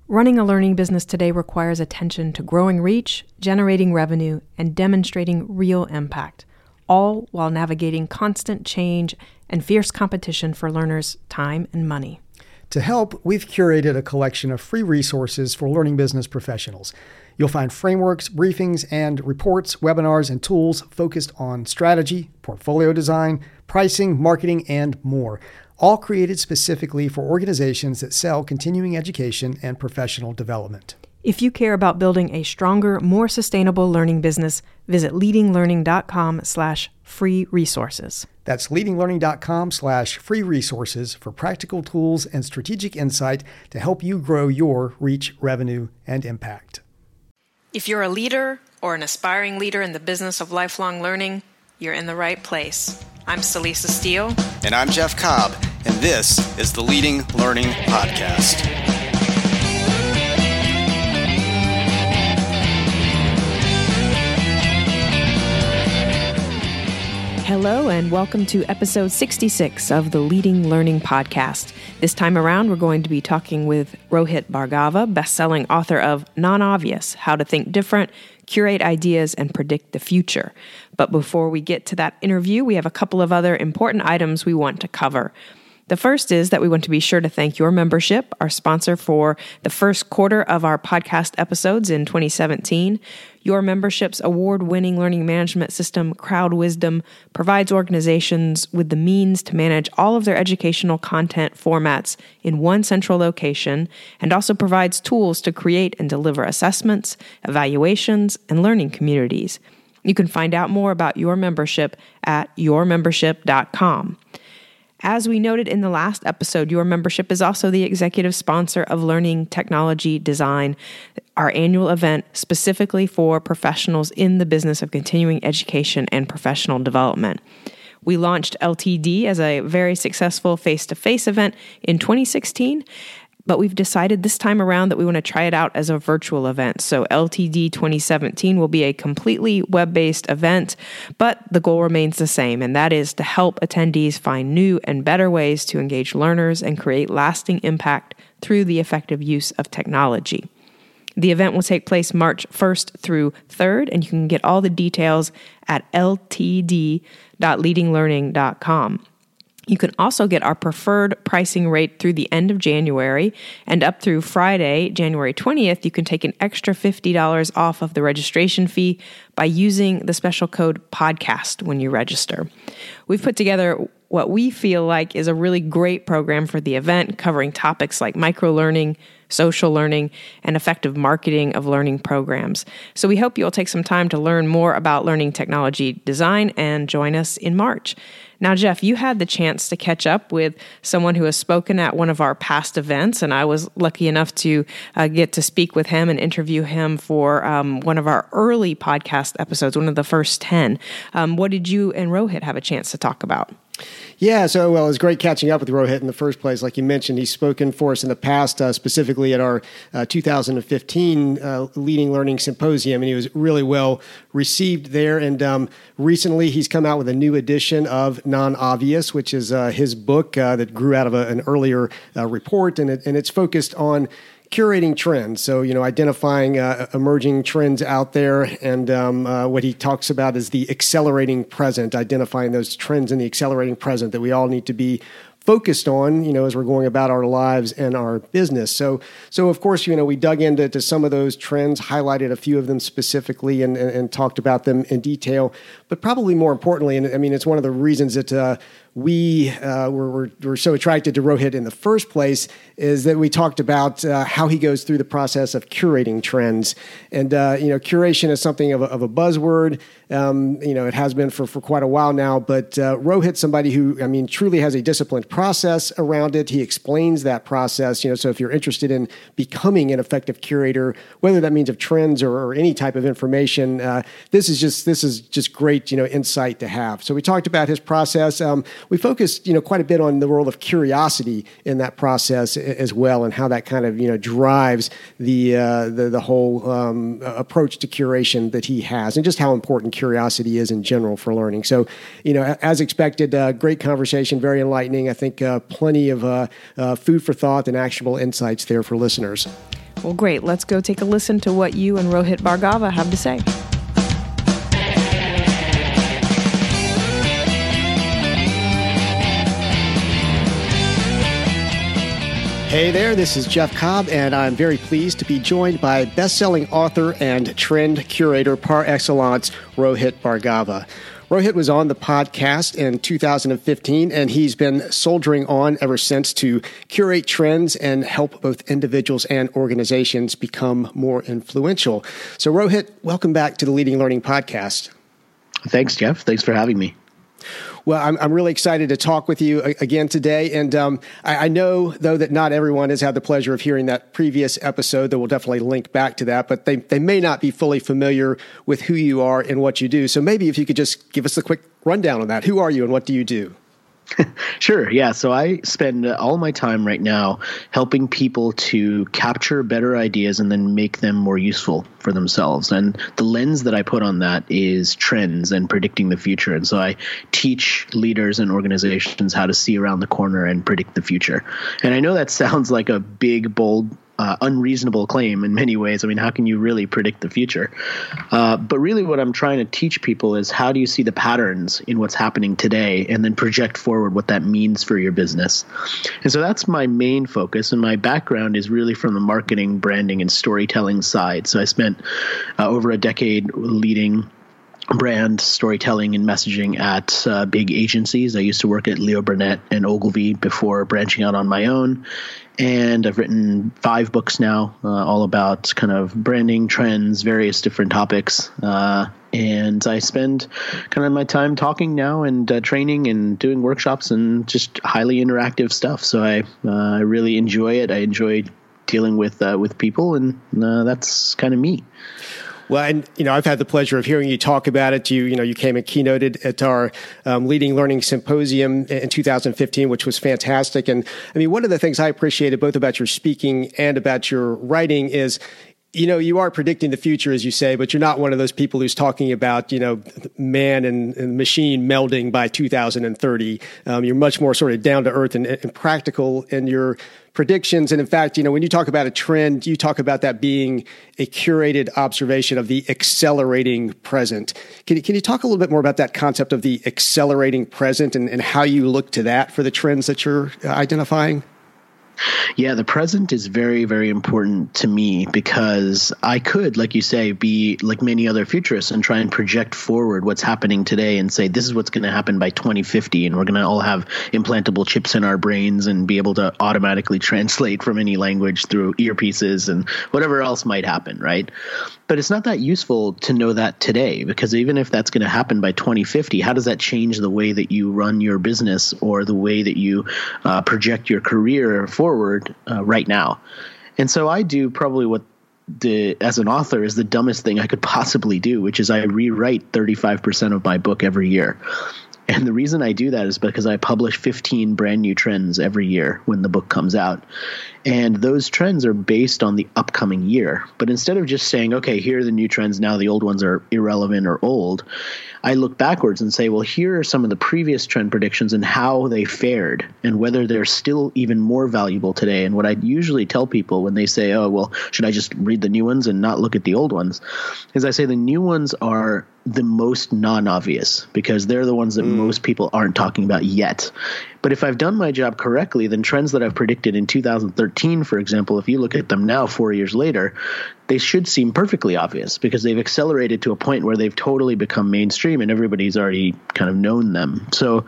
Running a learning business today requires attention to growing reach, generating revenue, and demonstrating real impact, all while navigating constant change and fierce competition for learners' time and money. To help, we've curated a collection of free resources for learning business professionals. You'll find frameworks, briefings, and reports, webinars, and tools focused on strategy, portfolio design, pricing, marketing, and more, all created specifically for organizations that sell continuing education and professional development. If you care about building a stronger, more sustainable learning business, visit leadinglearning.com/free resources. That's leadinglearning.com/free resources for practical tools and strategic insight to help you grow your reach, revenue, and impact. If you're a leader or an aspiring leader in the business of lifelong learning, you're in the right place. I'm Celisa Steele. And I'm Jeff Cobb, and this is the Leading Learning Podcast. Hello, and welcome to episode 66 of the Leading Learning Podcast. This time around, we're going to be talking with Rohit Bhargava, best-selling author of Non-Obvious: How to Think Different, Curate Ideas, and Predict the Future. But before we get to that interview, we have a couple of other important items we want to cover. The first is that we want to be sure to thank your membership, our sponsor for the first quarter of our podcast episodes in 2017. Your membership's award-winning learning management system, CrowdWisdom, provides organizations with the means to manage all of their educational content formats in one central location, and also provides tools to create and deliver assessments, evaluations, and learning communities. You can find out more about your membership at yourmembership.com. As we noted in the last episode, your membership is also the executive sponsor of Learning Technology Design, our annual event specifically for professionals in the business of continuing education and professional development. We launched LTD as a very successful face-to-face event in 2016, but we've decided this time around that we want to try it out as a virtual event. So LTD 2017 will be a completely web-based event, but the goal remains the same, and that is to help attendees find new and better ways to engage learners and create lasting impact through the effective use of technology. The event will take place March 1st through 3rd, and you can get all the details at ltd.leadinglearning.com. You can also get our preferred pricing rate through the end of January, and up through Friday, January 20th, you can take an extra $50 off of the registration fee by using the special code PODCAST when you register. We've put together what we feel like is a really great program for the event, covering topics like microlearning, social learning, and effective marketing of learning programs. So we hope you'll take some time to learn more about learning technology design and join us in March. Now, Jeff, you had the chance to catch up with someone who has spoken at one of our past events, and I was lucky enough to get to speak with him and interview him for one of our early podcast episodes, one of the first 10. What did you and Rohit have a chance to talk about? Yeah, so it was great catching up with Rohit in the first place. Like you mentioned, he's spoken for us in the past, specifically at our 2015 Leading Learning Symposium, and he was really well received there. And recently, he's come out with a new edition of Non-Obvious, which is his book that grew out of an earlier report, and it's focused on curating trends. So, identifying emerging trends out there. And what he talks about is the accelerating present, identifying those trends in the accelerating present that we all need to be focused on, as we're going about our lives and our business. So of course, we dug into some of those trends, highlighted a few of them specifically and talked about them in detail. But probably more importantly, and it's one of the reasons that we were so attracted to Rohit in the first place, is that we talked about how he goes through the process of curating trends. And, curation is something of a buzzword. It has been for quite a while now, but Rohit's somebody who, truly has a disciplined process around it. He explains that process, so if you're interested in becoming an effective curator, whether that means of trends or any type of information, this is just great, insight to have. So we talked about his process. We focused, quite a bit on the role of curiosity in that process as well, and how that kind of, drives the whole approach to curation that he has, and just how important curiosity is in general for learning. So, as expected, great conversation, very enlightening. I think plenty of food for thought and actionable insights there for listeners. Well, great. Let's go take a listen to what you and Rohit Bhargava have to say. Hey there, this is Jeff Cobb, and I'm very pleased to be joined by best-selling author and trend curator par excellence, Rohit Bhargava. Rohit was on the podcast in 2015, and he's been soldiering on ever since to curate trends and help both individuals and organizations become more influential. So, Rohit, welcome back to the Leading Learning Podcast. Thanks, Jeff. Thanks for having me. Well, I'm really excited to talk with you again today. And I know, though, that not everyone has had the pleasure of hearing that previous episode, that we'll definitely link back to that, but they may not be fully familiar with who you are and what you do. So maybe if you could just give us a quick rundown on that. Who are you and what do you do? Sure. Yeah. So I spend all my time right now helping people to capture better ideas and then make them more useful for themselves. And the lens that I put on that is trends and predicting the future. And so I teach leaders and organizations how to see around the corner and predict the future. And I know that sounds like a big, bold, unreasonable claim in many ways. I mean, how can you really predict the future? But really what I'm trying to teach people is how do you see the patterns in what's happening today and then project forward what that means for your business. And so that's my main focus. And my background is really from the marketing, branding, and storytelling side. So I spent over a decade leading brand storytelling and messaging at big agencies. I used to work at Leo Burnett and Ogilvy before branching out on my own. And I've written 5 books now, all about kind of branding, trends, various different topics. And I spend kind of my time talking now and training and doing workshops and just highly interactive stuff. So I really enjoy it. I enjoy dealing with people, and that's kind of me. Well, and, I've had the pleasure of hearing you talk about it. You came and keynoted at our Leading Learning Symposium in 2015, which was fantastic. And I mean, one of the things I appreciated both about your speaking and about your writing is, you are predicting the future, as you say, but you're not one of those people who's talking about, man and machine melding by 2030. You're much more sort of down to earth and practical in your predictions. And in fact, when you talk about a trend, you talk about that being a curated observation of the accelerating present. Can you talk a little bit more about that concept of the accelerating present and how you look to that for the trends that you're identifying? Yeah, the present is very, very important to me because I could, like you say, be like many other futurists and try and project forward what's happening today and say, this is what's going to happen by 2050. And we're going to all have implantable chips in our brains and be able to automatically translate from any language through earpieces and whatever else might happen, right? But it's not that useful to know that today, because even if that's going to happen by 2050, how does that change the way that you run your business or the way that you project your career forward right now? And so I do probably what as an author is the dumbest thing I could possibly do, which is I rewrite 35% of my book every year. And the reason I do that is because I publish 15 brand new trends every year when the book comes out. And those trends are based on the upcoming year. But instead of just saying, okay, here are the new trends, now the old ones are irrelevant or old, I look backwards and say, well, here are some of the previous trend predictions and how they fared and whether they're still even more valuable today. And what I usually tell people when they say, oh, well, should I just read the new ones and not look at the old ones, is I say the new ones are the most non-obvious because they're the ones that most people aren't talking about yet. But if I've done my job correctly, then trends that I've predicted in 2013, for example, if you look at them now 4 years later, they should seem perfectly obvious because they've accelerated to a point where they've totally become mainstream and everybody's already kind of known them. So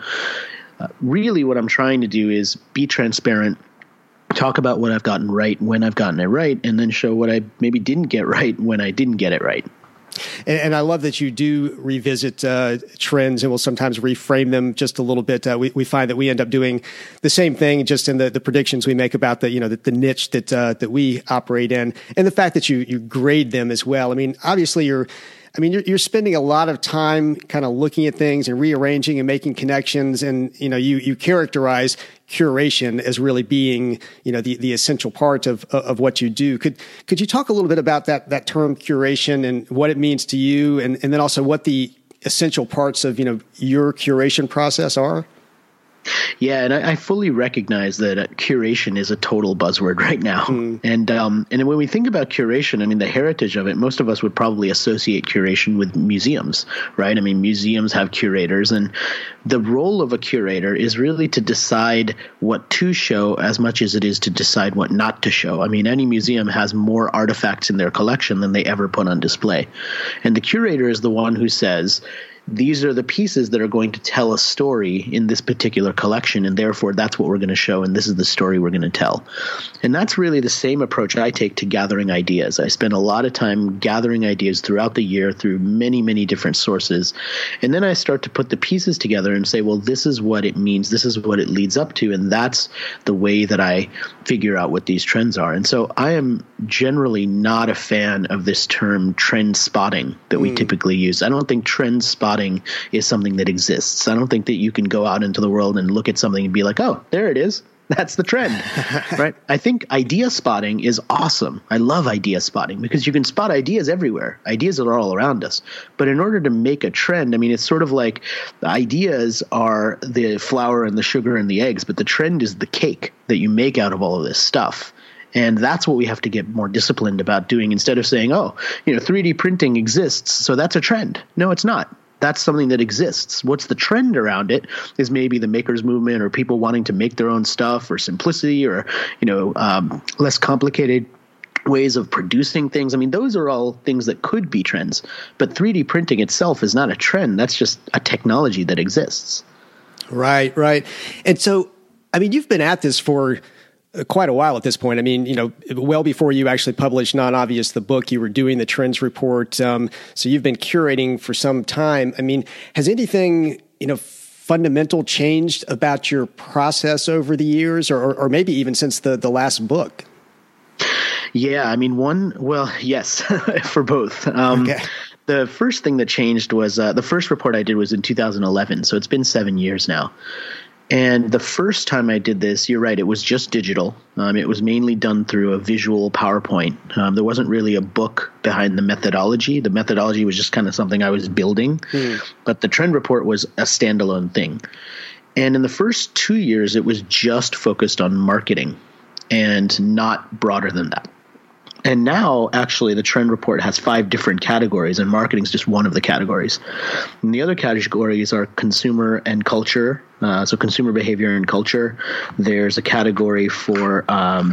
really what I'm trying to do is be transparent, talk about what I've gotten right when I've gotten it right, and then show what I maybe didn't get right when I didn't get it right. And I love that you do revisit trends, and we'll sometimes reframe them just a little bit. We find that we end up doing the same thing just in the predictions we make about the niche that we operate in, and the fact that you grade them as well. I mean, obviously you're spending a lot of time kind of looking at things and rearranging and making connections, and you characterize curation as really being the essential part of what you do. Could you talk a little bit about that term curation and what it means to you, and then also what the essential parts of your curation process are? Yeah, and I fully recognize that curation is a total buzzword right now. And when we think about curation, I mean, the heritage of it, most of us would probably associate curation with museums, right? I mean, museums have curators, and the role of a curator is really to decide what to show as much as it is to decide what not to show. I mean, any museum has more artifacts in their collection than they ever put on display. And the curator is the one who says, these are the pieces that are going to tell a story in this particular collection, and therefore that's what we're going to show, and this is the story we're going to tell. And that's really the same approach I take to gathering ideas. I spend a lot of time gathering ideas throughout the year through many, many different sources, and then I start to put the pieces together and say, well, this is what it means, this is what it leads up to, and that's the way that I figure out what these trends are. And so I am generally not a fan of this term trend spotting that we typically use. I don't think trend spotting is something that exists. I don't think that you can go out into the world and look at something and be like, oh, there it is. That's the trend, right? I think idea spotting is awesome. I love idea spotting because you can spot ideas everywhere. Ideas are all around us. But in order to make a trend, I mean, it's sort of like the ideas are the flour and the sugar and the eggs, but the trend is the cake that you make out of all of this stuff. And that's what we have to get more disciplined about doing instead of saying, oh, 3D printing exists, so that's a trend. No, it's not. That's something that exists. What's the trend around it is maybe the makers movement or people wanting to make their own stuff or simplicity or, less complicated ways of producing things. I mean, those are all things that could be trends. But 3D printing itself is not a trend. That's just a technology that exists. Right. And so, I mean, you've been at this for quite a while at this point. I mean, well before you actually published Non-Obvious, the book, you were doing the trends report. So you've been curating for some time. I mean, has anything, fundamental changed about your process over the years or maybe even since the last book? Yeah, I mean, yes, for both. Okay. The first thing that changed was the first report I did was in 2011. So it's been 7 years now. And the first time I did this, you're right, it was just digital. It was mainly done through a visual PowerPoint. There wasn't really a book behind the methodology. The methodology was just kind of something I was building. But the trend report was a standalone thing. And in the first 2 years, it was just focused on marketing and not broader than that. And now, actually, the trend report has 5 different categories, and marketing is just one of the categories. And the other categories are consumer and culture, so consumer behavior and culture. There's a category for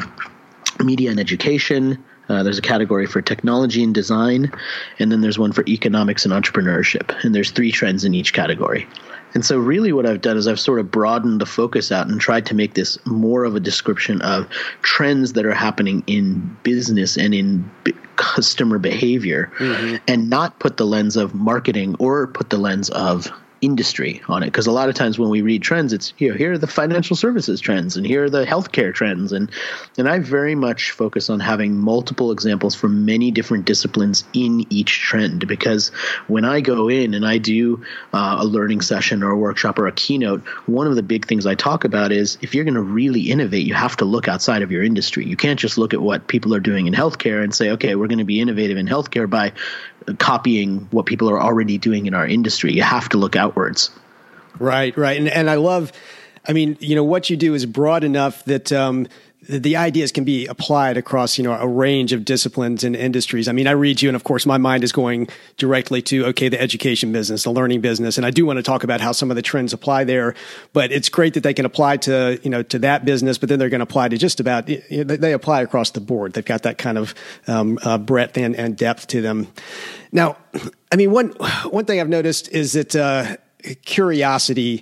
media and education. There's a category for technology and design, and then there's one for economics and entrepreneurship. And there's 3 trends in each category. And so really what I've done is I've sort of broadened the focus out and tried to make this more of a description of trends that are happening in business and in customer behavior, and not put the lens of marketing or put the lens of industry on it. Because a lot of times when we read trends, it's here are the financial services trends and here are the healthcare trends. And I very much focus on having multiple examples from many different disciplines in each trend, because when I go in and I do a learning session or a workshop or a keynote, one of the big things I talk about is if you're going to really innovate, you have to look outside of your industry. You can't just look at what people are doing in healthcare and say, okay, we're going to be innovative in healthcare by copying what people are already doing in our industry. You have to look outwards. Right. And I love, what you do is broad enough that the ideas can be applied across, a range of disciplines and industries. I mean, I read you and of course my mind is going directly to, okay, the education business, the learning business. And I do want to talk about how some of the trends apply there, but it's great that they can apply to, to that business, but then they're going to apply to just about, they apply across the board. They've got that kind of breadth and depth to them. Now, I mean, one thing I've noticed is that curiosity,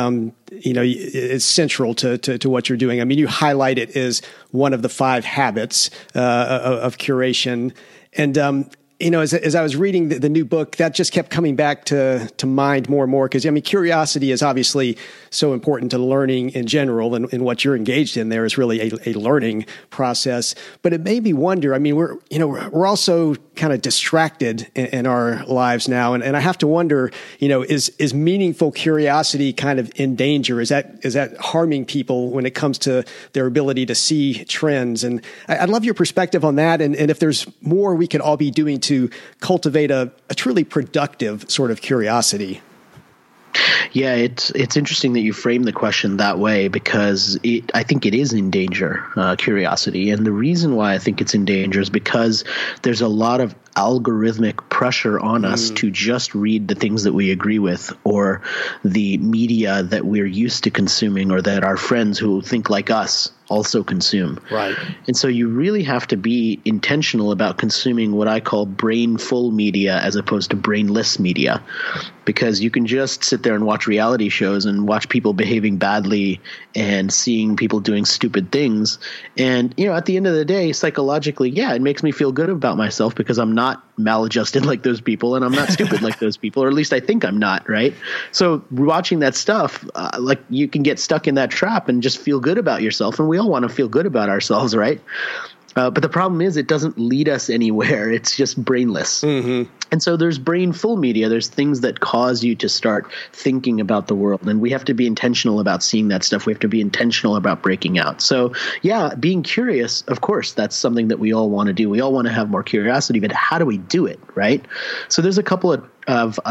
is central to what you're doing. I mean, you highlight it as one of the 5 habits of curation, and as I was reading the new book, that just kept coming back to mind more and more. Because curiosity is obviously so important to learning in general, and what you're engaged in there is really a learning process. But it made me wonder. I mean, we're also kind of distracted in our lives now, and I have to wonder, is meaningful curiosity kind of in danger? Is that harming people when it comes to their ability to see trends? And I'd love your perspective on that, and if there's more we could all be doing to cultivate a truly productive sort of curiosity. Yeah, it's interesting that you frame the question that way, because I think it is in danger, curiosity. And the reason why I think it's in danger is because there's a lot of algorithmic pressure on us to just read the things that we agree with, or the media that we're used to consuming, or that our friends who think like us also consume. Right. And so you really have to be intentional about consuming what I call brainful media as opposed to brainless media, because you can just sit there and watch reality shows and watch people behaving badly and seeing people doing stupid things. And, at the end of the day, psychologically, it makes me feel good about myself because I'm not maladjusted like those people, and I'm not stupid like those people, or at least I think I'm not, right? So watching that stuff, you can get stuck in that trap and just feel good about yourself, and we all want to feel good about ourselves, right? But the problem is it doesn't lead us anywhere. It's just brainless. Mm-hmm. And so there's brainful media. There's things that cause you to start thinking about the world. And we have to be intentional about seeing that stuff. We have to be intentional about breaking out. So, being curious, of course, that's something that we all want to do. We all want to have more curiosity, but how do we do it, right? So there's a couple of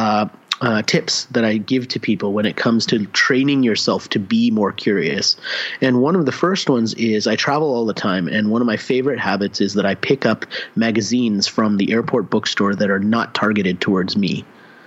tips that I give to people when it comes to training yourself to be more curious. And one of the first ones is I travel all the time, and one of my favorite habits is that I pick up magazines from the airport bookstore that are not targeted towards me.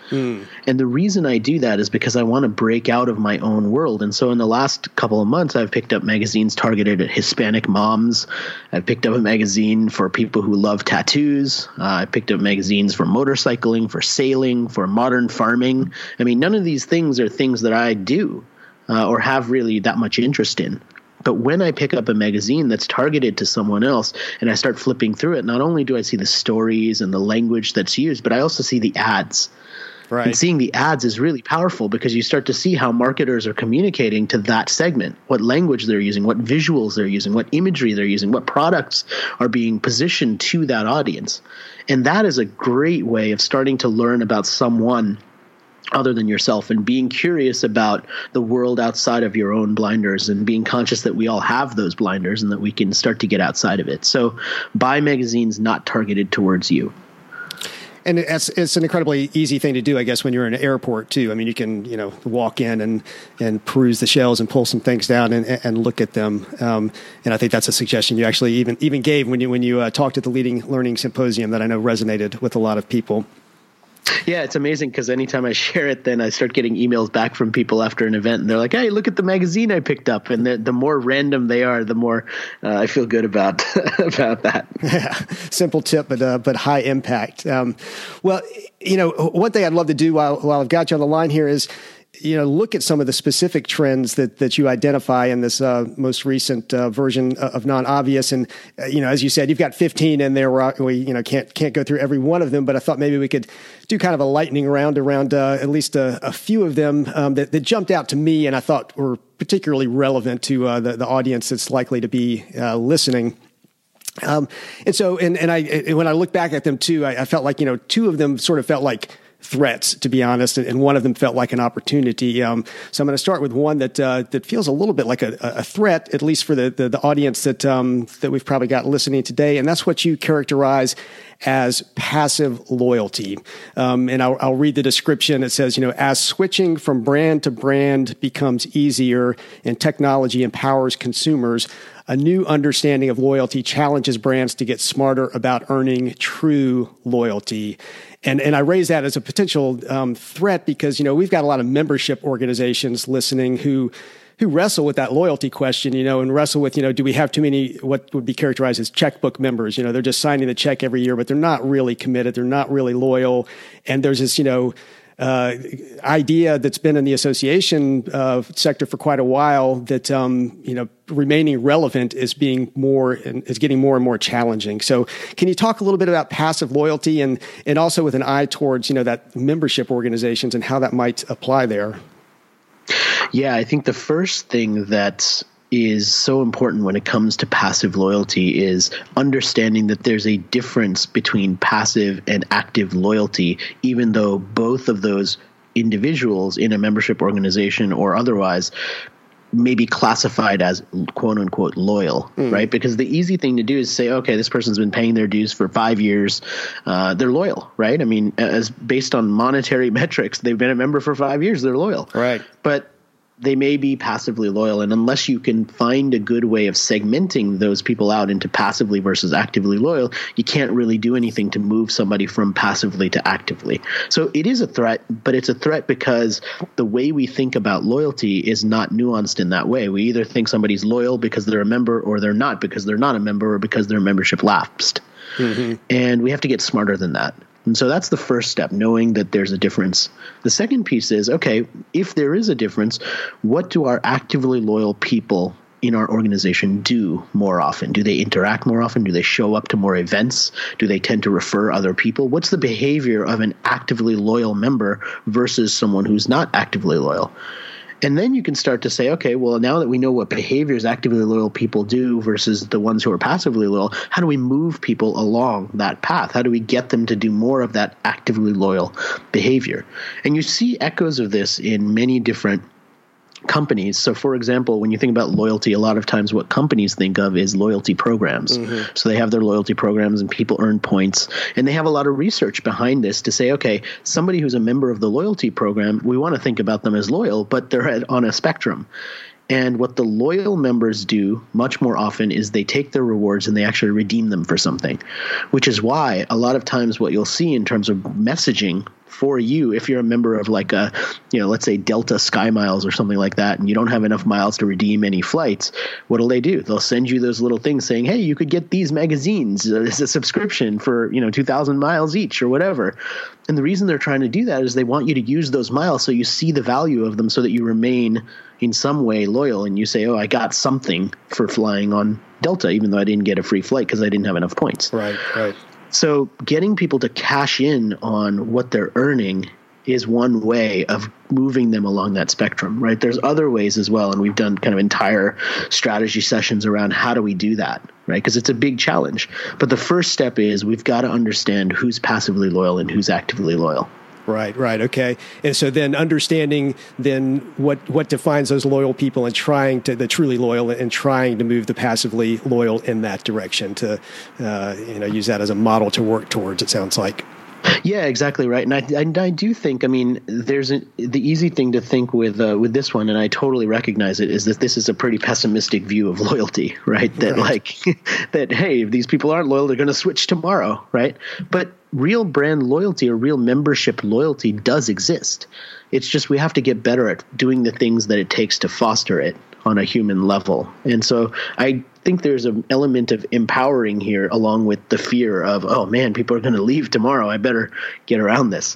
And the reason I do that is because I want to break out of my own world. And so in the last couple of months, I've picked up magazines targeted at Hispanic moms. I've picked up a magazine for people who love tattoos. I picked up magazines for motorcycling, for sailing, for modern farming. I mean, none of these things are things that I do or have really that much interest in. But when I pick up a magazine that's targeted to someone else and I start flipping through it, not only do I see the stories and the language that's used, but I also see the ads. Right. And seeing the ads is really powerful because you start to see how marketers are communicating to that segment, what language they're using, what visuals they're using, what imagery they're using, what products are being positioned to that audience. And that is a great way of starting to learn about someone other than yourself and being curious about the world outside of your own blinders and being conscious that we all have those blinders and that we can start to get outside of it. So buy magazines not targeted towards you. And it's an incredibly easy thing to do, I guess, when you're in an airport too. I mean, you can, walk in and peruse the shelves and pull some things down and look at them. And I think that's a suggestion you actually even gave when you talked at the Leading Learning Symposium that I know resonated with a lot of people. Yeah, it's amazing because anytime I share it, then I start getting emails back from people after an event, and they're like, "Hey, look at the magazine I picked up." And the more random they are, the more I feel good about about that. Yeah, simple tip, but high impact. Well, one thing I'd love to do while I've got you on the line here is, look at some of the specific trends that you identify in this most recent version of Non-Obvious. And, as you said, you've got 15 in there where we can't go through every one of them, but I thought maybe we could do kind of a lightning round around at least a few of them that jumped out to me and I thought were particularly relevant to the audience that's likely to be listening. And when I look back at them too, I felt like, two of them sort of felt like threats, to be honest, and one of them felt like an opportunity. So I'm going to start with one that feels a little bit like a threat, at least for the audience that we've probably got listening today, and that's what you characterize as passive loyalty. And I'll read the description. It says, as switching from brand to brand becomes easier and technology empowers consumers, a new understanding of loyalty challenges brands to get smarter about earning true loyalty. And I raise that as a potential threat because, we've got a lot of membership organizations listening who wrestle with that loyalty question, and wrestle with, do we have too many, what would be characterized as checkbook members? They're just signing the check every year, but they're not really committed. They're not really loyal. And there's this, idea that's been in the association sector for quite a while that, remaining relevant is getting more and more challenging. So can you talk a little bit about passive loyalty and also with an eye towards, that membership organizations and how that might apply there? Yeah, I think the first thing that is so important when it comes to passive loyalty is understanding that there's a difference between passive and active loyalty, even though both of those individuals in a membership organization or otherwise maybe classified as quote unquote loyal, right? Because the easy thing to do is say, okay, this person's been paying their dues for 5 years. They're loyal, right? I mean, as based on monetary metrics, they've been a member for 5 years. They're loyal. Right. But they may be passively loyal. And unless you can find a good way of segmenting those people out into passively versus actively loyal, you can't really do anything to move somebody from passively to actively. So it is a threat, but it's a threat because the way we think about loyalty is not nuanced in that way. We either think somebody's loyal because they're a member, or they're not because they're not a member, or because their membership lapsed. And we have to get smarter than that. And so that's the first step, knowing that there's a difference. The second piece is, okay, if there is a difference, what do our actively loyal people in our organization do more often? Do they interact more often? Do they show up to more events? Do they tend to refer other people? What's the behavior of an actively loyal member versus someone who's not actively loyal? And then you can start to say, okay, well, now that we know what behaviors actively loyal people do versus the ones who are passively loyal, how do we move people along that path? How do we get them to do more of that actively loyal behavior? And you see echoes of this in many different companies. So, for example, when you think about loyalty, a lot of times what companies think of is loyalty programs. So they have their loyalty programs and people earn points. And they have a lot of research behind this to say, okay, somebody who's a member of the loyalty program, we want to think about them as loyal, but they're on a spectrum. And what the loyal members do much more often is they take their rewards and they actually redeem them for something, which is why a lot of times what you'll see in terms of messaging for you, if you're a member of like a, let's say Delta Sky Miles or something like that, and you don't have enough miles to redeem any flights, what'll they do? They'll send you those little things saying, hey, you could get these magazines as a subscription for, 2,000 miles each or whatever. And the reason they're trying to do that is they want you to use those miles so you see the value of them so that you remain in some way loyal, and you say, oh, I got something for flying on Delta, even though I didn't get a free flight because I didn't have enough points. Right. So getting people to cash in on what they're earning is one way of moving them along that spectrum, right? There's other ways as well, and we've done kind of entire strategy sessions around how do we do that, right? Because it's a big challenge. But the first step is we've got to understand who's passively loyal and who's actively loyal. Right. Okay. And so then understanding then what defines those loyal people and trying to, the truly loyal, and trying to move the passively loyal in that direction to, use that as a model to work towards, it sounds like. Yeah, exactly right. And I do think, the easy thing to think with this one, and I totally recognize it, is that this is a pretty pessimistic view of loyalty, right? That hey, if these people aren't loyal, they're going to switch tomorrow, right? But real brand loyalty or real membership loyalty does exist. It's just we have to get better at doing the things that it takes to foster it on a human level. And so I think there's an element of empowering here, along with the fear of, oh man, people are going to leave tomorrow. I better get around this.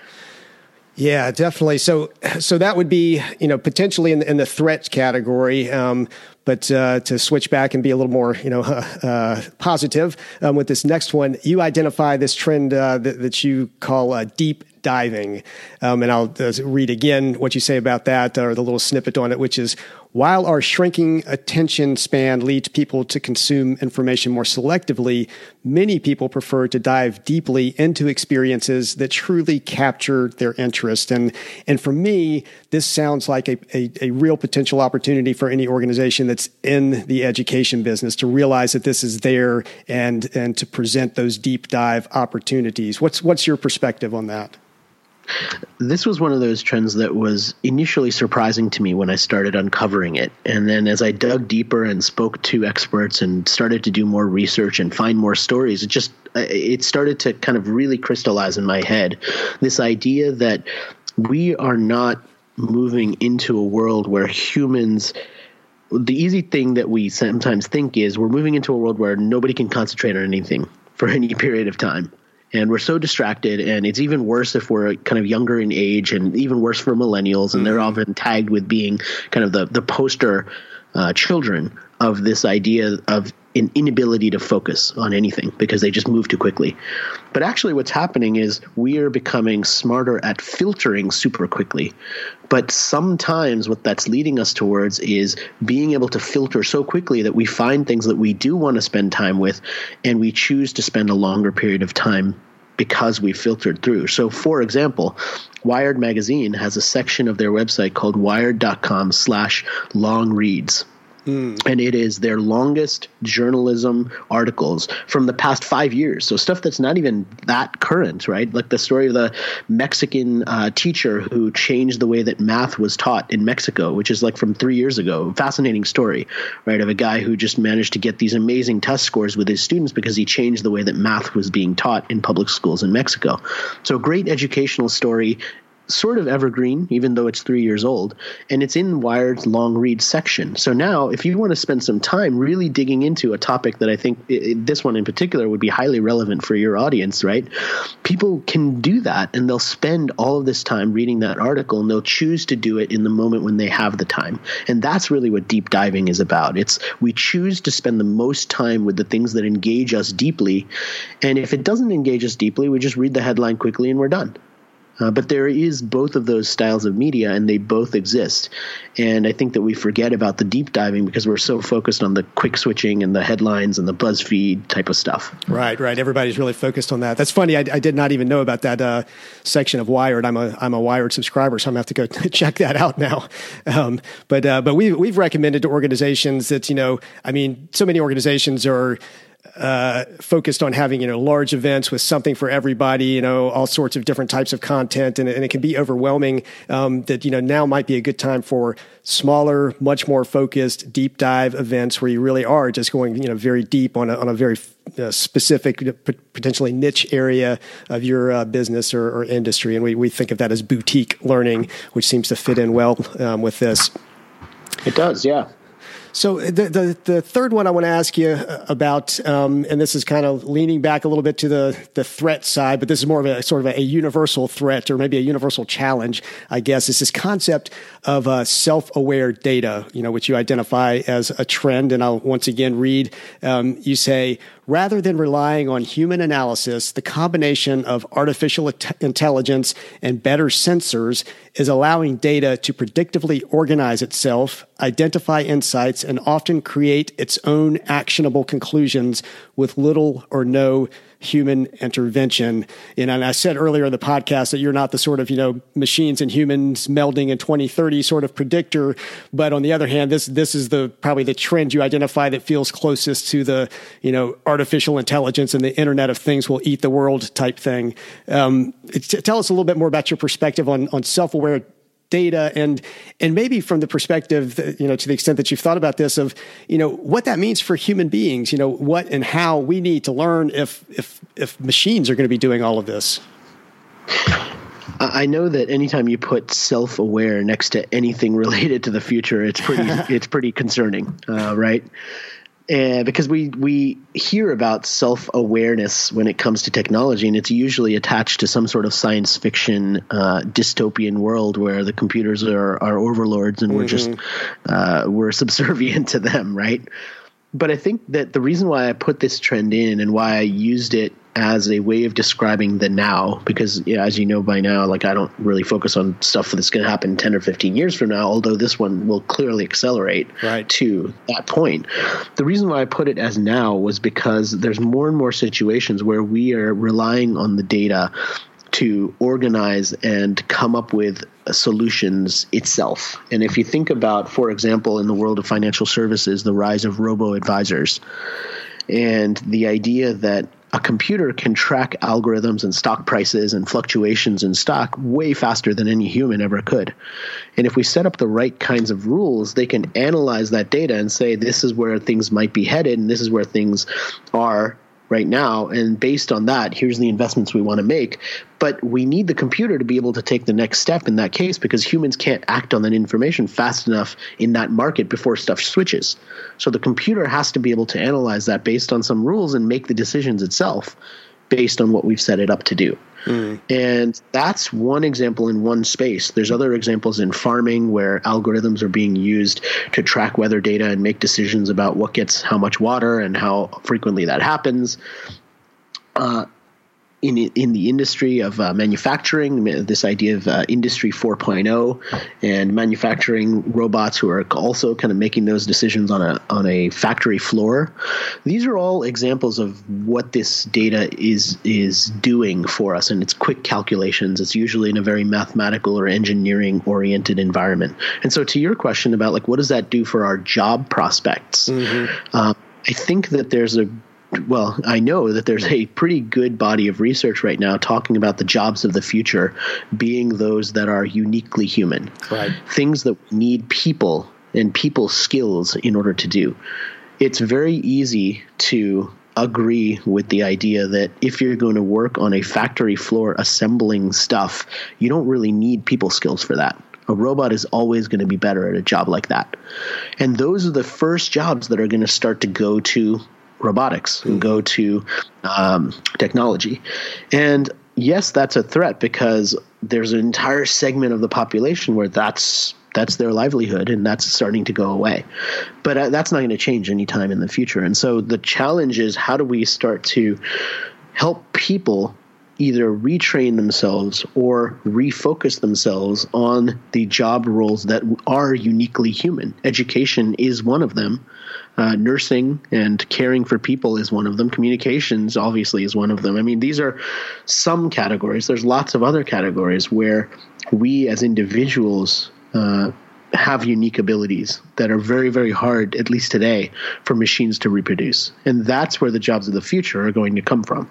Yeah, definitely. So that would be, potentially in the threat category. But to switch back and be a little more, positive with this next one, you identify this trend that you call deep diving. And I'll read again what you say about that, or the little snippet on it, which is, while our shrinking attention span leads people to consume information more selectively, many people prefer to dive deeply into experiences that truly capture their interest. And for me, this sounds like a real potential opportunity for any organization that's in the education business to realize that this is there and to present those deep dive opportunities. What's your perspective on that? This was one of those trends that was initially surprising to me when I started uncovering it. And then as I dug deeper and spoke to experts and started to do more research and find more stories, it started to kind of really crystallize in my head this idea that we are not moving into a world where humans – the easy thing that we sometimes think is we're moving into a world where nobody can concentrate on anything for any period of time. And we're so distracted, and it's even worse if we're kind of younger in age, and even worse for millennials, and they're often tagged with being kind of the poster children of this idea of an inability to focus on anything because they just move too quickly. But actually what's happening is we are becoming smarter at filtering super quickly. But sometimes what that's leading us towards is being able to filter so quickly that we find things that we do want to spend time with, and we choose to spend a longer period of time because we filtered through. So, for example, Wired Magazine has a section of their website called wired.com/long reads. And it is their longest journalism articles from the past 5 years. So stuff that's not even that current, right? Like the story of the Mexican teacher who changed the way that math was taught in Mexico, which is like from 3 years ago. Fascinating story, right? Of a guy who just managed to get these amazing test scores with his students because he changed the way that math was being taught in public schools in Mexico. So great educational story. Sort of evergreen, even though it's 3 years old, and it's in Wired's long read section. So now, if you want to spend some time really digging into a topic that I think this one in particular would be highly relevant for your audience, right? People can do that, and they'll spend all of this time reading that article, and they'll choose to do it in the moment when they have the time. And that's really what deep diving is about. It's we choose to spend the most time with the things that engage us deeply, and if it doesn't engage us deeply, we just read the headline quickly and we're done. But there is both of those styles of media, and they both exist. And I think that we forget about the deep diving because we're so focused on the quick switching and the headlines and the BuzzFeed type of stuff. Right. Everybody's really focused on that. That's funny. I did not even know about that section of Wired. I'm a Wired subscriber, so I'm going to have to go check that out now. But we've recommended to organizations that, so many organizations are focused on having, large events with something for everybody, all sorts of different types of content. And it can be overwhelming, that, now might be a good time for smaller, much more focused, deep dive events where you really are just going, very deep on a very specific, potentially niche area of your business or industry. And we think of that as boutique learning, which seems to fit in well with this. It does, yeah. So the third one I want to ask you about, and this is kind of leaning back a little bit to the threat side, but this is more of a sort of a universal threat or maybe a universal challenge, I guess, is this concept of self-aware data, which you identify as a trend. And I'll once again read, you say, rather than relying on human analysis, the combination of artificial intelligence and better sensors is allowing data to predictively organize itself, identify insights, and often create its own actionable conclusions with little or no human intervention. And I said earlier in the podcast that you're not the sort of, machines and humans melding in 2030 sort of predictor. But on the other hand, this is probably the trend you identify that feels closest to the, artificial intelligence and the Internet of Things will eat the world type thing. Tell us a little bit more about your perspective on self-aware data and maybe from the perspective, to the extent that you've thought about this of, what that means for human beings, what and how we need to learn if machines are going to be doing all of this. I know that anytime you put self-aware next to anything related to the future, it's pretty concerning, right? Because we hear about self-awareness when it comes to technology, and it's usually attached to some sort of science fiction dystopian world where the computers are overlords and we're subservient to them, right? But I think that the reason why I put this trend in and why I used it as a way of describing the now, because as you know by now, I don't really focus on stuff that's going to happen 10 or 15 years from now, although this one will clearly accelerate to that point. The reason why I put it as now was because there's more and more situations where we are relying on the data to organize and come up with solutions itself. And if you think about, for example, in the world of financial services, the rise of robo-advisors and the idea that a computer can track algorithms and stock prices and fluctuations in stock way faster than any human ever could. And if we set up the right kinds of rules, they can analyze that data and say, this is where things might be headed and this is where things are right now. And based on that, here's the investments we want to make. But we need the computer to be able to take the next step in that case because humans can't act on that information fast enough in that market before stuff switches. So the computer has to be able to analyze that based on some rules and make the decisions itself based on what we've set it up to do. And that's one example in one space. There's other examples in farming where algorithms are being used to track weather data and make decisions about what gets how much water and how frequently that happens. in the industry of manufacturing, this idea of Industry 4.0 and manufacturing robots who are also kind of making those decisions on a factory floor. These are all examples of what this data is doing for us, and it's quick calculations. It's usually in a very mathematical or engineering oriented environment. And so to your question about like what does that do for our job prospects, I think that I know that there's a pretty good body of research right now talking about the jobs of the future being those that are uniquely human. Right. Things that need people and people skills in order to do. It's very easy to agree with the idea that if you're going to work on a factory floor assembling stuff, you don't really need people skills for that. A robot is always going to be better at a job like that. And those are the first jobs that are going to start to go to robotics and go to technology. And yes, that's a threat because there's an entire segment of the population where that's their livelihood and that's starting to go away. But that's not going to change anytime in the future. And so the challenge is how do we start to help people either retrain themselves or refocus themselves on the job roles that are uniquely human. Education is one of them. Nursing and caring for people is one of them. Communications obviously is one of them. I mean, these are some categories. There's lots of other categories where we as individuals have unique abilities that are very, very hard, at least today, for machines to reproduce. And that's where the jobs of the future are going to come from.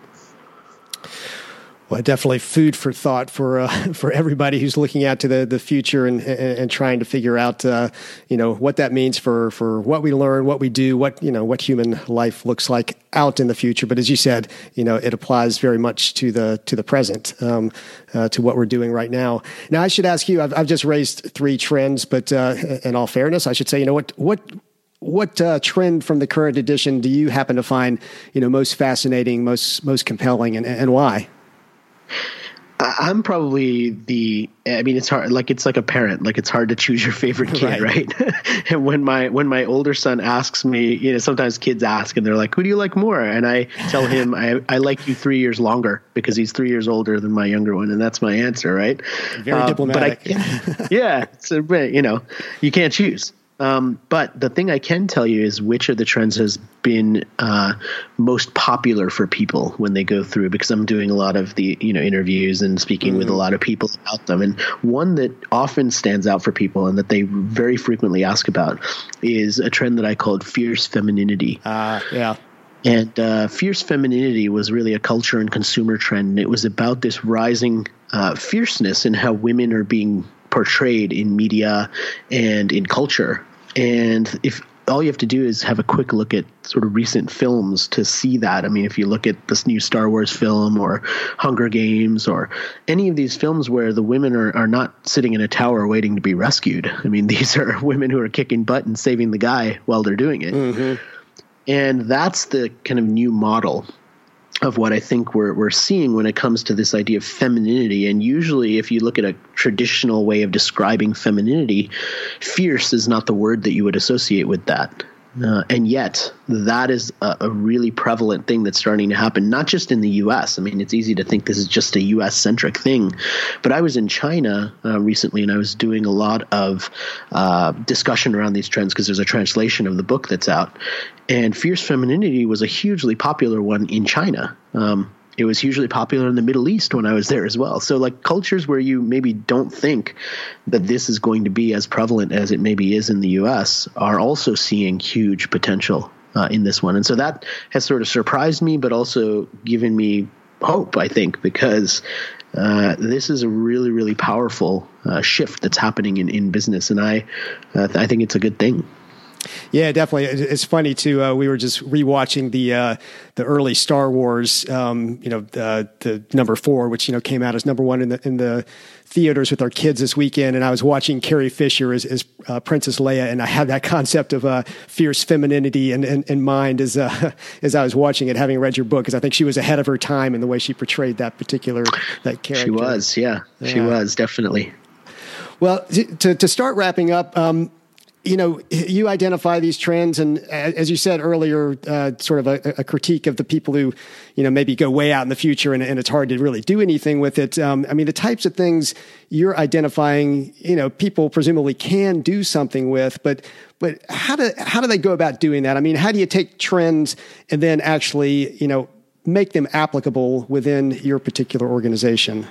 Well, definitely food for thought for everybody who's looking out to the future and trying to figure out what that means for what we learn, what we do, what human life looks like out in the future. But as you said, it applies very much to the present, to what we're doing right now. Now, I should ask you. I've just raised 3 trends, but in all fairness, I should say, what trend from the current edition do you happen to find most fascinating, most compelling, and why? I'm probably it's hard. Like it's like a parent. Like it's hard to choose your favorite kid, right? And when my older son asks me, sometimes kids ask and they're like, "Who do you like more?" And I tell him, "I like you 3 years longer because he's 3 years older than my younger one," and that's my answer, right? Very diplomatic. But you can't choose. But the thing I can tell you is which of the trends has been most popular for people when they go through, because I'm doing a lot of the interviews and speaking with a lot of people about them. And one that often stands out for people and that they very frequently ask about is a trend that I called fierce femininity. Yeah. And fierce femininity was really a culture and consumer trend. And it was about this rising fierceness in how women are being portrayed in media and in culture. And if all you have to do is have a quick look at sort of recent films to see that. I mean, if you look at this new Star Wars film or Hunger Games or any of these films where the women are not sitting in a tower waiting to be rescued. I mean, these are women who are kicking butt and saving the guy while they're doing it. Mm-hmm. And that's the kind of new model of what I think we're seeing when it comes to this idea of femininity. And usually if you look at a traditional way of describing femininity, fierce is not the word that you would associate with that. And yet that is a really prevalent thing that's starting to happen, not just in the U.S. I mean, it's easy to think this is just a U.S.-centric thing. But I was in China recently, and I was doing a lot of discussion around these trends because there's a translation of the book that's out. And fierce femininity was a hugely popular one in China. It was hugely popular in the Middle East when I was there as well. So like cultures where you maybe don't think that this is going to be as prevalent as it maybe is in the U.S. are also seeing huge potential in this one. And so that has sort of surprised me, but also given me hope, I think, because this is a really, really powerful shift that's happening in business. And I think it's a good thing. Yeah, definitely. It's funny too. We were just rewatching the early Star Wars, the number 4, which came out as number 1 in the theaters with our kids this weekend. And I was watching Carrie Fisher as Princess Leia, and I had that concept of fierce femininity in mind as I was watching it, having read your book, because I think she was ahead of her time in the way she portrayed that character. She was, yeah. She was definitely. Well, to start wrapping up. you identify these trends, and as you said earlier, sort of a critique of the people who, maybe go way out in the future and it's hard to really do anything with it. The types of things you're identifying, people presumably can do something with, but how do they go about doing that? I mean, how do you take trends and then actually, make them applicable within your particular organization?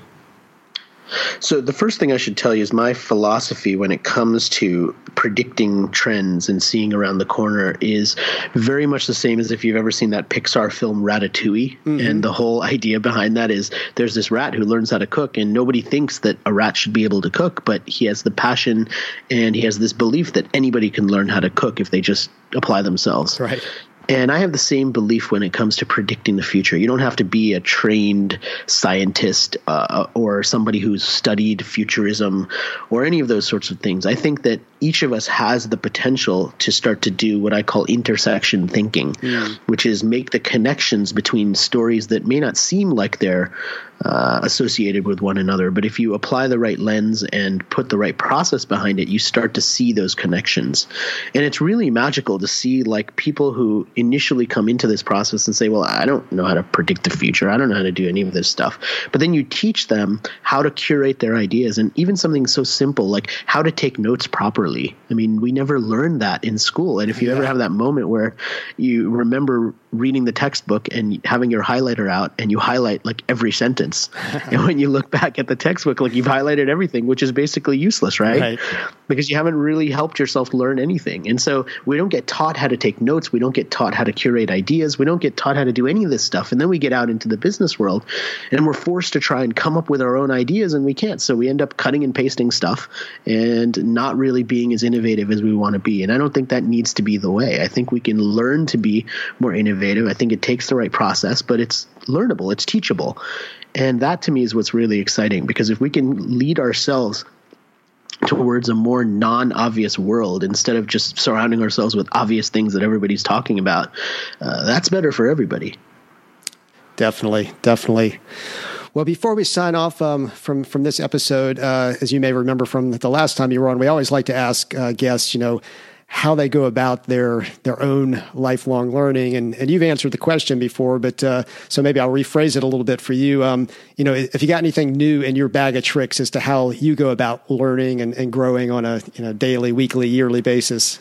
So the first thing I should tell you is my philosophy when it comes to predicting trends and seeing around the corner is very much the same as if you've ever seen that Pixar film Ratatouille. Mm-hmm. And the whole idea behind that is there's this rat who learns how to cook, and nobody thinks that a rat should be able to cook, but he has the passion and he has this belief that anybody can learn how to cook if they just apply themselves. Right. And I have the same belief when it comes to predicting the future. You don't have to be a trained scientist or somebody who's studied futurism or any of those sorts of things. I think that each of us has the potential to start to do what I call intersection thinking, which is make the connections between stories that may not seem like they're associated with one another. But if you apply the right lens and put the right process behind it, you start to see those connections. And it's really magical to see like people who initially come into this process and say, well, I don't know how to predict the future. I don't know how to do any of this stuff. But then you teach them how to curate their ideas, and even something so simple like how to take notes properly. I mean, we never learned that in school. And if you ever have that moment where you remember reading the textbook and having your highlighter out and you highlight like every sentence. And when you look back at the textbook, like you've highlighted everything, which is basically useless, right? Because you haven't really helped yourself learn anything. And so we don't get taught how to take notes. We don't get taught how to curate ideas. We don't get taught how to do any of this stuff. And then we get out into the business world and we're forced to try and come up with our own ideas, and we can't. So we end up cutting and pasting stuff and not really being as innovative as we want to be. And I don't think that needs to be the way. I think we can learn to be more innovative. I think it takes the right process, but it's learnable, it's teachable. And that to me is what's really exciting, because if we can lead ourselves towards a more non-obvious world instead of just surrounding ourselves with obvious things that everybody's talking about, that's better for everybody. Definitely. Well, before we sign off from this episode, as you may remember from the last time you were on, we always like to ask guests, how they go about their own lifelong learning. And you've answered the question before, but so maybe I'll rephrase it a little bit for you. If you got anything new in your bag of tricks as to how you go about learning and growing on a daily, weekly, yearly basis.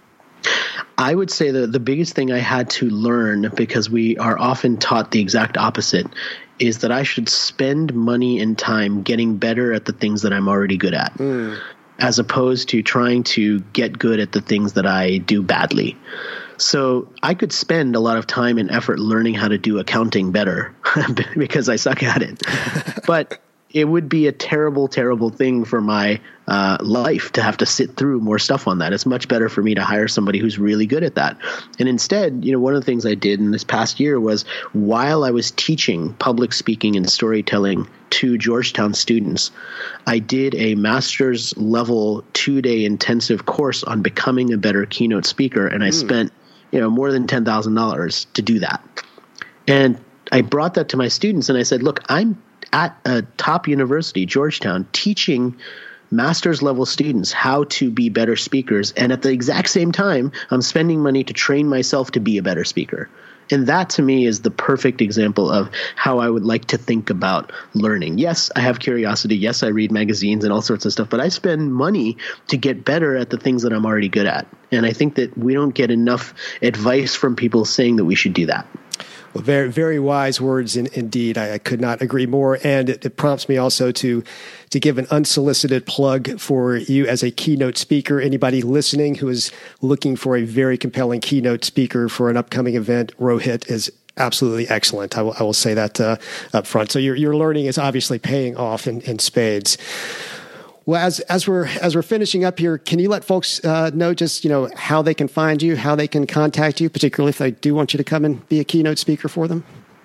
I would say that the biggest thing I had to learn, because we are often taught the exact opposite, is that I should spend money and time getting better at the things that I'm already good at. As opposed to trying to get good at the things that I do badly. So I could spend a lot of time and effort learning how to do accounting better because I suck at it. But it would be a terrible, terrible thing for my life to have to sit through more stuff on that. It's much better for me to hire somebody who's really good at that. And instead, one of the things I did in this past year was, while I was teaching public speaking and storytelling to Georgetown students, I did a master's level 2-day intensive course on becoming a better keynote speaker. And I spent, more than $10,000 to do that. And I brought that to my students and I said, look, I'm at a top university, Georgetown, teaching master's level students how to be better speakers. And at the exact same time, I'm spending money to train myself to be a better speaker. And that to me is the perfect example of how I would like to think about learning. Yes, I have curiosity. Yes, I read magazines and all sorts of stuff, but I spend money to get better at the things that I'm already good at. And I think that we don't get enough advice from people saying that we should do that. Well, very, very wise words indeed. I could not agree more. And it prompts me also to give an unsolicited plug for you as a keynote speaker. Anybody listening who is looking for a very compelling keynote speaker for an upcoming event, Rohit is absolutely excellent. I will say that up front. So your learning is obviously paying off in spades. Well, as we're finishing up here, can you let folks know just how they can find you, how they can contact you, particularly if they do want you to come and be a keynote speaker for them?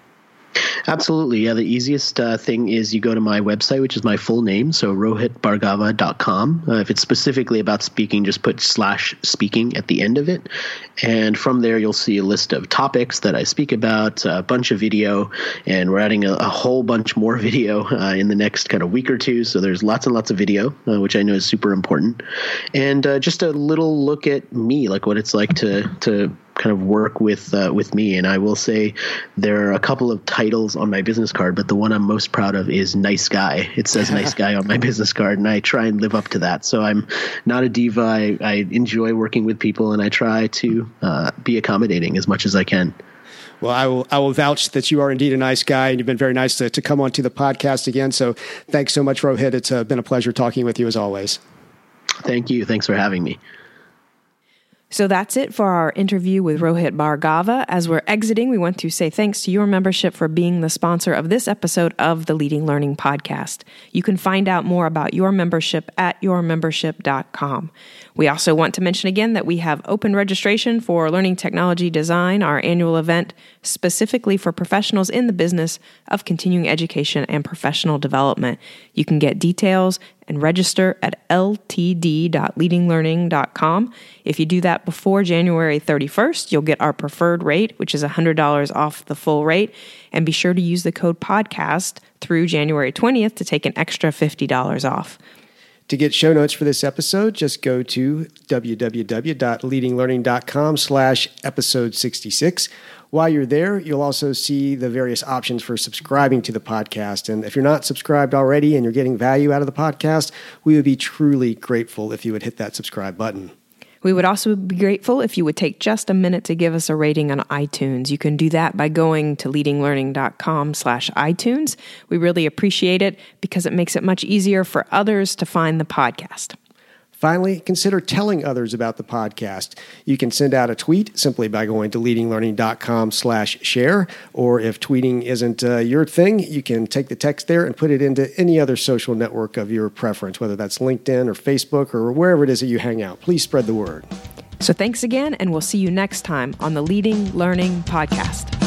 Absolutely. Yeah. The easiest thing is you go to my website, which is my full name. So rohitbhargava.com. If it's specifically about speaking, just put /speaking at the end of it. And from there, you'll see a list of topics that I speak about, a bunch of video, and we're adding a whole bunch more video in the next kind of week or two. So there's lots and lots of video, which I know is super important. And just a little look at me, like what it's like to kind of work with me. And I will say there are a couple of titles on my business card, but the one I'm most proud of is nice guy. It says nice guy on my business card, and I try and live up to that. So I'm not a diva. I enjoy working with people, and I try to be accommodating as much as I can. Well, I will vouch that you are indeed a nice guy, and you've been very nice to come onto the podcast again. So thanks so much, Rohit. It's been a pleasure talking with you as always. Thank you. Thanks for having me. So that's it for our interview with Rohit Bhargava. As we're exiting, we want to say thanks to your membership for being the sponsor of this episode of the Leading Learning Podcast. You can find out more about your membership at yourmembership.com. We also want to mention again that we have open registration for Learning Technology Design, our annual event specifically for professionals in the business of continuing education and professional development. You can get details and register at ltd.leadinglearning.com. If you do that before January 31st, you'll get our preferred rate, which is $100 off the full rate. And be sure to use the code podcast through January 20th to take an extra $50 off. To get show notes for this episode, just go to www.leadinglearning.com/episode 66. While you're there, you'll also see the various options for subscribing to the podcast. And if you're not subscribed already and you're getting value out of the podcast, we would be truly grateful if you would hit that subscribe button. We would also be grateful if you would take just a minute to give us a rating on iTunes. You can do that by going to leadinglearning.com/iTunes. We really appreciate it because it makes it much easier for others to find the podcast. Finally, consider telling others about the podcast. You can send out a tweet simply by going to leadinglearning.com/share. Or if tweeting isn't your thing, you can take the text there and put it into any other social network of your preference, whether that's LinkedIn or Facebook or wherever it is that you hang out. Please spread the word. So thanks again, and we'll see you next time on the Leading Learning Podcast.